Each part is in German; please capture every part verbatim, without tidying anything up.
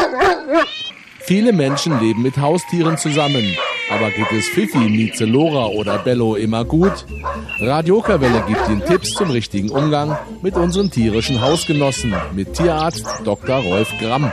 Viele Menschen leben mit Haustieren zusammen. Aber geht es Fifi, Mieze, Lora oder Bello immer gut? Radio Okerwelle gibt Ihnen Tipps zum richtigen Umgang mit unseren tierischen Hausgenossen mit Tierarzt Doktor Rolf Gramm.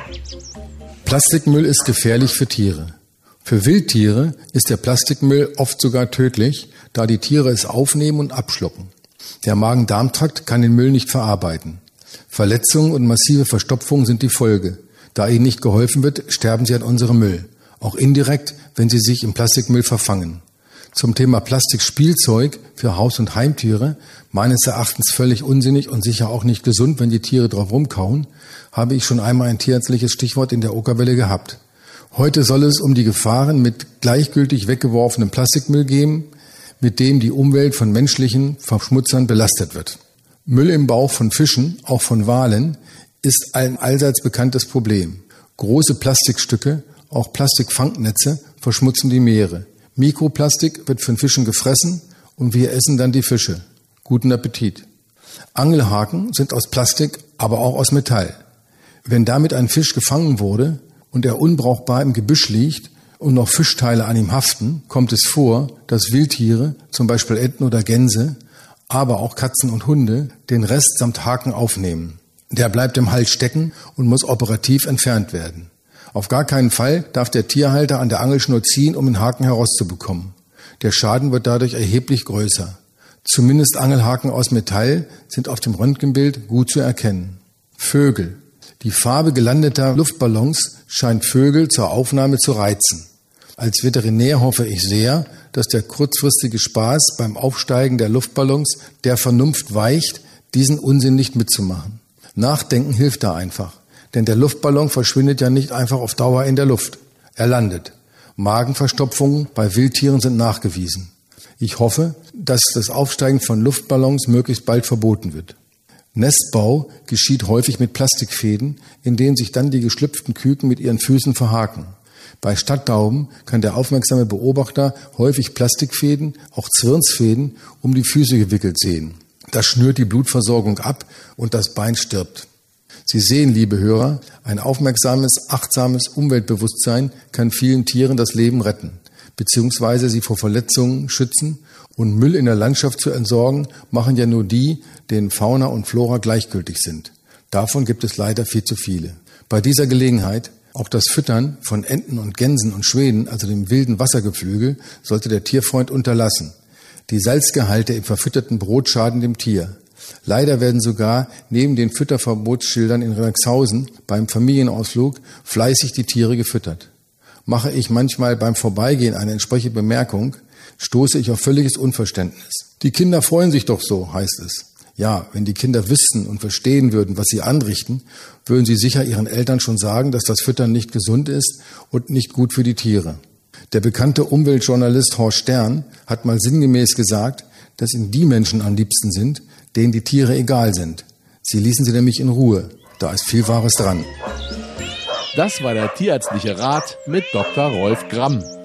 Plastikmüll ist gefährlich für Tiere. Für Wildtiere ist der Plastikmüll oft sogar tödlich, da die Tiere es aufnehmen und abschlucken. Der Magen-Darm-Trakt kann den Müll nicht verarbeiten. Verletzungen und massive Verstopfungen sind die Folge. Da ihnen nicht geholfen wird, sterben sie an unserem Müll. Auch indirekt, wenn sie sich im Plastikmüll verfangen. Zum Thema Plastikspielzeug für Haus- und Heimtiere, meines Erachtens völlig unsinnig und sicher auch nicht gesund, wenn die Tiere drauf rumkauen, habe ich schon einmal ein tierärztliches Stichwort in der Okerwelle gehabt. Heute soll es um die Gefahren mit gleichgültig weggeworfenem Plastikmüll gehen, mit dem die Umwelt von menschlichen Verschmutzern belastet wird. Müll im Bauch von Fischen, auch von Walen, ist ein allseits bekanntes Problem. Große Plastikstücke, auch Plastikfangnetze, verschmutzen die Meere. Mikroplastik wird von Fischen gefressen und wir essen dann die Fische. Guten Appetit. Angelhaken sind aus Plastik, aber auch aus Metall. Wenn damit ein Fisch gefangen wurde und er unbrauchbar im Gebüsch liegt und noch Fischteile an ihm haften, kommt es vor, dass Wildtiere, zum Beispiel Enten oder Gänse, aber auch Katzen und Hunde, den Rest samt Haken aufnehmen. Der bleibt im Hals stecken und muss operativ entfernt werden. Auf gar keinen Fall darf der Tierhalter an der Angelschnur ziehen, um den Haken herauszubekommen. Der Schaden wird dadurch erheblich größer. Zumindest Angelhaken aus Metall sind auf dem Röntgenbild gut zu erkennen. Vögel. Die Farbe gelandeter Luftballons scheint Vögel zur Aufnahme zu reizen. Als Veterinär hoffe ich sehr, dass der kurzfristige Spaß beim Aufsteigen der Luftballons der Vernunft weicht, diesen Unsinn nicht mitzumachen. Nachdenken hilft da einfach. Denn der Luftballon verschwindet ja nicht einfach auf Dauer in der Luft. Er landet. Magenverstopfungen bei Wildtieren sind nachgewiesen. Ich hoffe, dass das Aufsteigen von Luftballons möglichst bald verboten wird. Nestbau geschieht häufig mit Plastikfäden, in denen sich dann die geschlüpften Küken mit ihren Füßen verhaken. Bei Stadttauben kann der aufmerksame Beobachter häufig Plastikfäden, auch Zwirnsfäden, um die Füße gewickelt sehen. Das schnürt die Blutversorgung ab und das Bein stirbt. Sie sehen, liebe Hörer, ein aufmerksames, achtsames Umweltbewusstsein kann vielen Tieren das Leben retten, beziehungsweise sie vor Verletzungen schützen, und Müll in der Landschaft zu entsorgen, machen ja nur die, denen Fauna und Flora gleichgültig sind. Davon gibt es leider viel zu viele. Bei dieser Gelegenheit, auch das Füttern von Enten und Gänsen und Schweden, also dem wilden Wassergeflügel, sollte der Tierfreund unterlassen. Die Salzgehalte im verfütterten Brot schaden dem Tier. Leider werden sogar neben den Fütterverbotsschildern in Relaxhausen beim Familienausflug fleißig die Tiere gefüttert. Mache ich manchmal beim Vorbeigehen eine entsprechende Bemerkung, stoße ich auf völliges Unverständnis. Die Kinder freuen sich doch so, heißt es. Ja, wenn die Kinder wüssten und verstehen würden, was sie anrichten, würden sie sicher ihren Eltern schon sagen, dass das Füttern nicht gesund ist und nicht gut für die Tiere. Der bekannte Umweltjournalist Horst Stern hat mal sinngemäß gesagt, dass ihm die Menschen am liebsten sind, denen die Tiere egal sind. Sie ließen sie nämlich in Ruhe. Da ist viel Wahres dran. Das war der tierärztliche Rat mit Doktor Rolf Gramm.